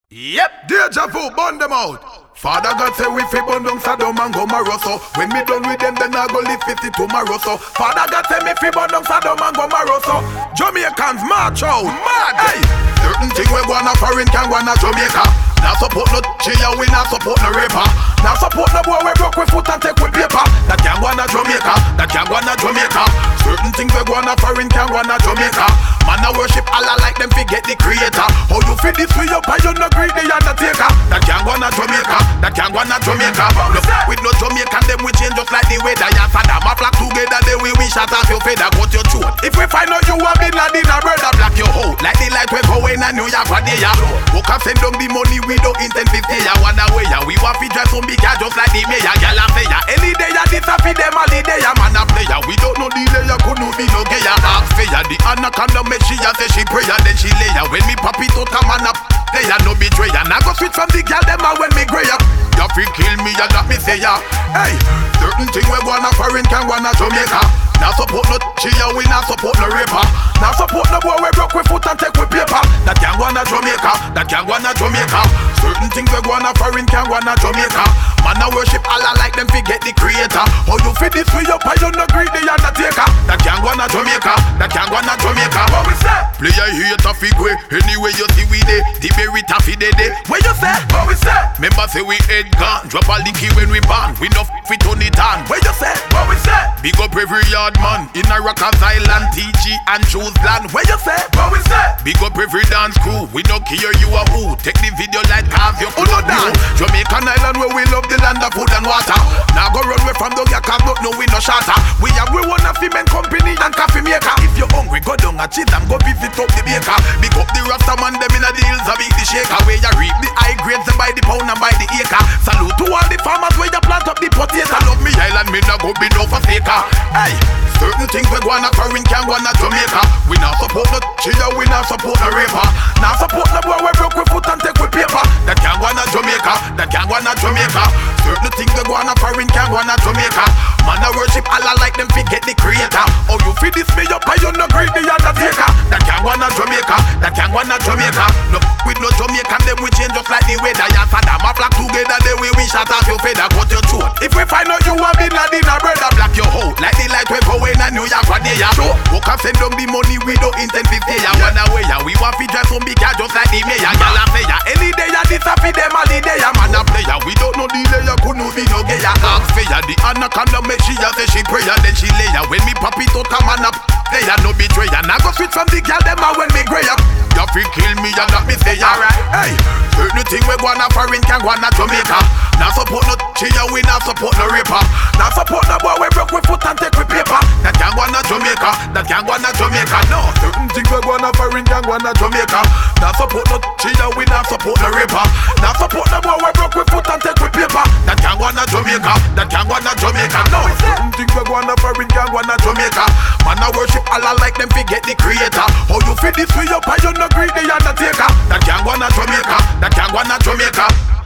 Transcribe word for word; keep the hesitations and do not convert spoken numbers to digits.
Yep, deja vu, burn them out. Father God say we fi burn down Sodom and Gomorrah. So when me done with them, then I go live fifty tomorrow. So Father God say me fi burn down Sodom and Gomorrah. So Jamaicans march out, mad. Hey, certain thing we wanna foreign can wanna Jamaica. Now support no chia, we not support no rapper. Now support no boy we broke with foot and take with paper. That can wanna Jamaica, that can wanna Jamaica. Certain things we wanna foreign can wanna Jamaica. Man a worship Allah like them fi get the creator. How you fit this way up and you no greedy undertaker. That can wanna Jamaica, that can wanna Jamaica. Look, with no Jamaican them we change just like the weather. Yes, and them a flock together then we wish at off your feather cut your throat. If we find out you a Bin Laden a brother black your hoe. Like the light we go in a New York for day ya. Who can send down the money we don't intend to stay ya. One away ya. We want fi dress some big ya just like the mayor. Gyal a say ya. Any day ya this a fi them all the day ya. Man a play ya. We don't know the layer could not be no gay ya. Ask for ya. The anaconda make she ya say she pray ya. Then she lay ya. When me pop it out a man up they ya no betray ya. Now go switch from the girl them a when me grey ya. You fi kill me ya that me say ya. Hey, certain thing we wanna foreign can wanna Jamaica. Now support no chia, we not support no rapper. Now support no boy we broke with foot and take with paper. That can wanna Jamaica, that can wanna Jamaica. Certain things we wanna foreign can wanna Jamaica. Man a worship Allah like them fi get the creator. How you fit this way up and you no greedy undertaker. That can wanna Jamaica, that can wanna Jamaica. What we say? Play a hate a fi way. Anyway you see we dey, the berry taffy dey dey. What you say? What we say? Member say we head gone, drop a licky when we ban. We no fi turn it on. What you say? What we say? Big up every yard man in a Rockers Island, T G and choose land. What you say? What we say? Big up every dance crew. We no care you a who. Take the video like cause you could not dance. Jamaican Island where we love the land of food and water. Now go run away from the cause not no we no shatter. We have we one of cement company and coffee maker. If you're hungry, go down a cheese and go visit up the baker. Big up the Rasta man them in the hills a big the shaker. Where you reap the high grades and by the pound and by the acre. Salute to all the farmers where you plant up the potato. Love me island, me no go be no forsaker. Hey, certain things we go on a foreign can go on a Jamaica. We not support no chia, we not support no rapper. Not support no boy we broke with foot and take with paper. That can go on a Jamaica, that can go on a Jamaica. Certain things we go on a foreign can go on a Jamaica. Man a worship Allah like them fi get the creator. Oh you fi this me up and you no greedy undertaker. That can go on a Jamaica, that can go on a Jamaica. Look with no Jamaican them we change just like the weather. Yes and them a flock together then we wish at off your feather cut your throat. If we find out you a Bin Laden a brother black your hoe. Like the light we go in a New York for day ya. Sure, who can send down the money we don't intend to stay ya. One away ya. We want fi dress some big ya just like the mayor. Gyal a say ya. Any day ya this a fi them all the day ya. Man a play ya. We don't know the layer could not be no gay ya. Ask for ya. The anaconda make she ya say she pray ya. Then she lay ya. When me pop it out a man up they ya no betray ya. Now go switch from the girl them a when me grey ya. You fi kill me ya that me say ya. Hey, certain thing we go on a foreign can go on a Jamaica. Now support no chia, we not support no rapper. Now support no boy we broke with foot and take with paper. That can go on a Jamaica, that can go on a Jamaica. No, certain things we go on a foreign can go on a Jamaica. Now support no chia, we not support no rapper. Now support no boy we broke with foot and take with paper. That can go on a Jamaica, that can go on a Jamaica. No, certain things we go on a foreign can go on a Jamaica. Man a worship Allah like them fi get the creator. How you fit this way up and you no greedy undertaker. That can go on a Jamaica, that can go on a Jamaica.